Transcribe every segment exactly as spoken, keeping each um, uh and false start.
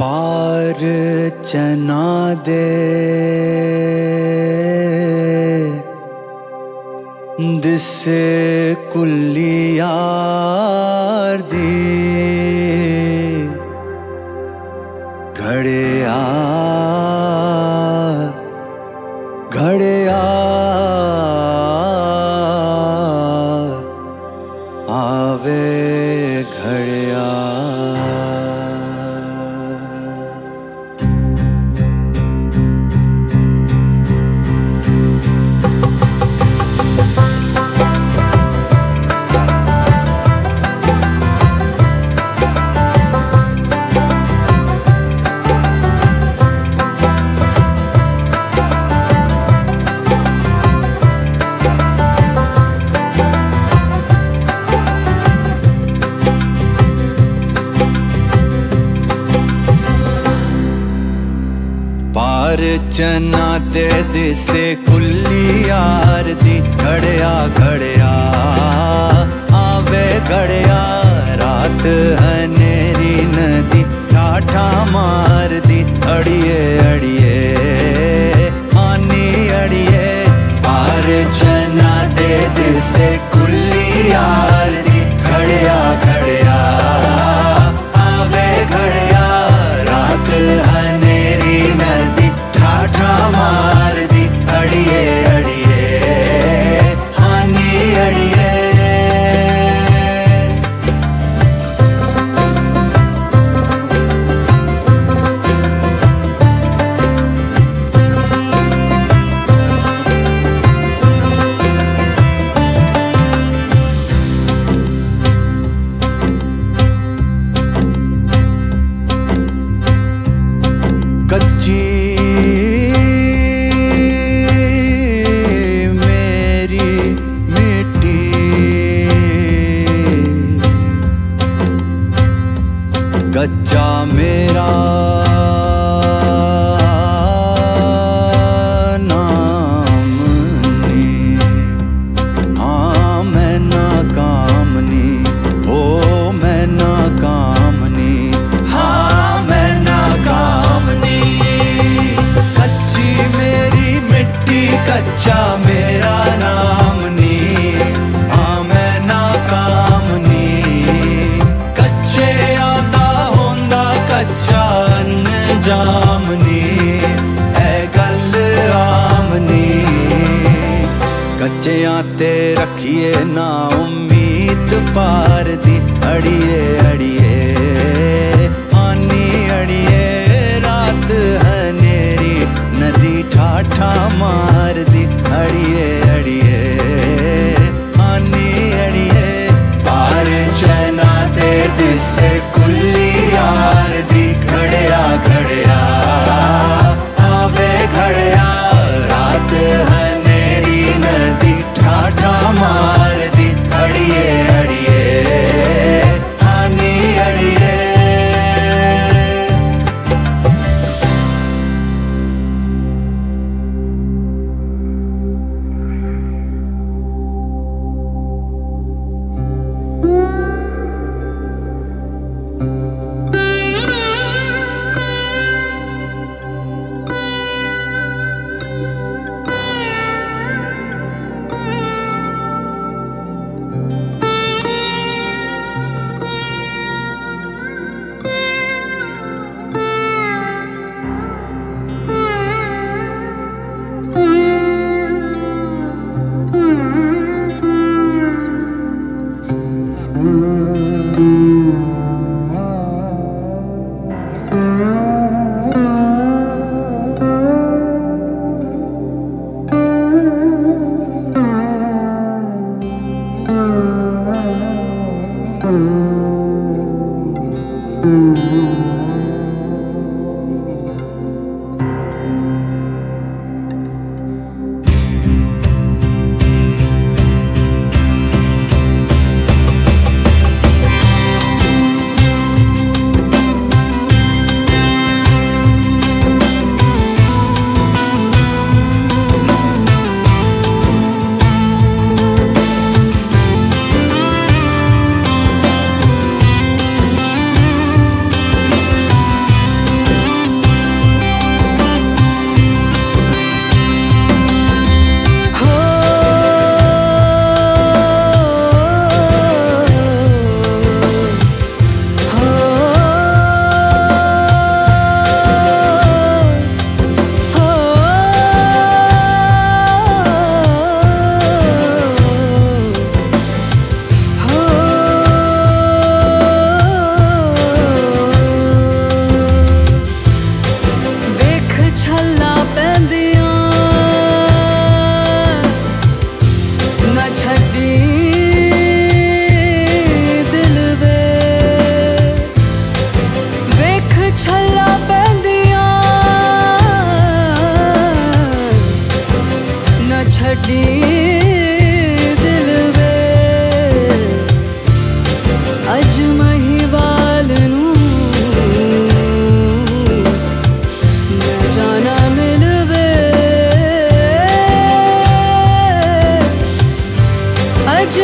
पार चना दे दिसे कुल्ली यार दी घड़िया घड़िया आवे घड़िया। पार चना दे दिसे कुल्ली यार दी घड़िया घड़िया आवे घड़िया। रात हनेरी नदी ठाठा मार दी अड़िए अड़िए आनी अड़िए। पार चना दे दिसे कुल्ली यार दी घड़िया घड़िया आवे घड़िया। रात हनेरी नदी ठाठा मार दी अड़िए अड़िए हानी अड़िए। कच्ची कच्चा मेरा नाम नी हाँ मैं नाकामनी ओ मैं नाकामनी हाँ मैं नाकामनी। कच्ची मेरी मिट्टी कच्चा मेरा नाम नी हाँ मैं नाकामनी। जामनी है गल आमनी कच्चियां ते रखिए ना उम्मीद पार दी अड़िए अड़िए आनी अड़िए। रात हनेरी नदी ठाठा मार दी अड़िए अड़िए आनी अड़िए। पार चना दे दिसे कुल्ली यार दी घड़िया घड़िया आवे घड़िया। रात हनेरी नदी ठाठा मार दी अड़िए अड़िए हानी अड़िए।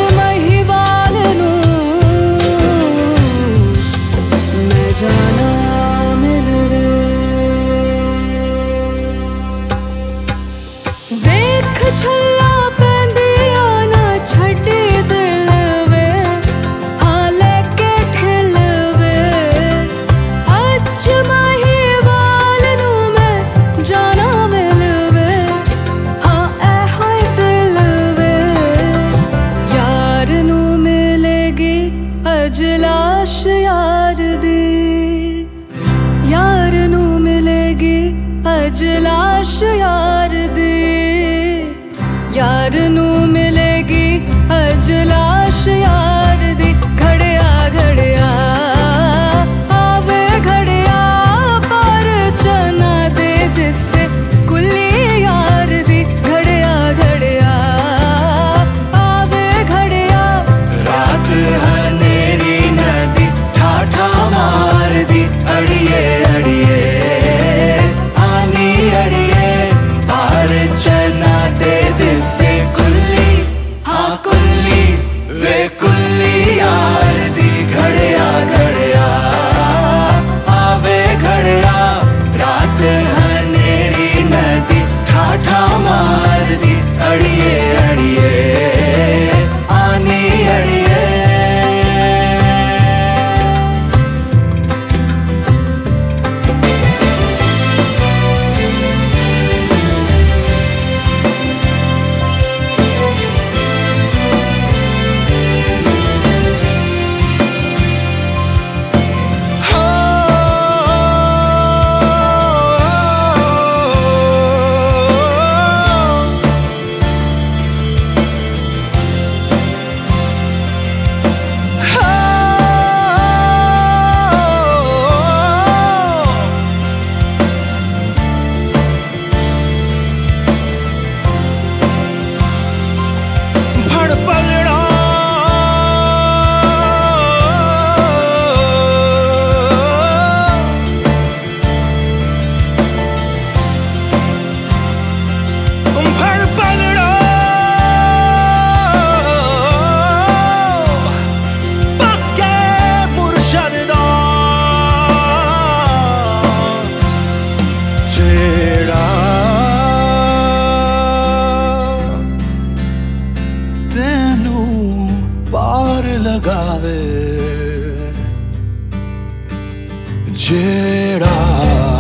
महिवाल नू मैं जाना मिलवे। वेख छल्ला पैंदिया ना छड्डी दिल वे, हाँ लैके ठिल वे। अज महिवाल नू मैं जाना मिलवे, हाँ ऐ होए दिल वे। यार नू मिलेगी अज लाश यार दी, यार नू मिलेगी अज लाश यार दी, यार नू मिलेगी अज लाश यार दी। घड़िया घड़िया आवे घड़िया पर चना दे दिसे कुल्ली यार दी। घड़िया घड़िया आवे घड़िया रात हनेरी नदी ठाठा मार दी। अड़िए अड़िए आनी अड़िए पार चना दे दिसे कुल्ली, हाँ कुल्ली वे कुल्ली यार दी। घड़िया घड़िया आवे घड़िया रात हनेरी नदी ठाठा मार दी। अड़िए अड़िए आनी अड़िए लगावे जेड़ा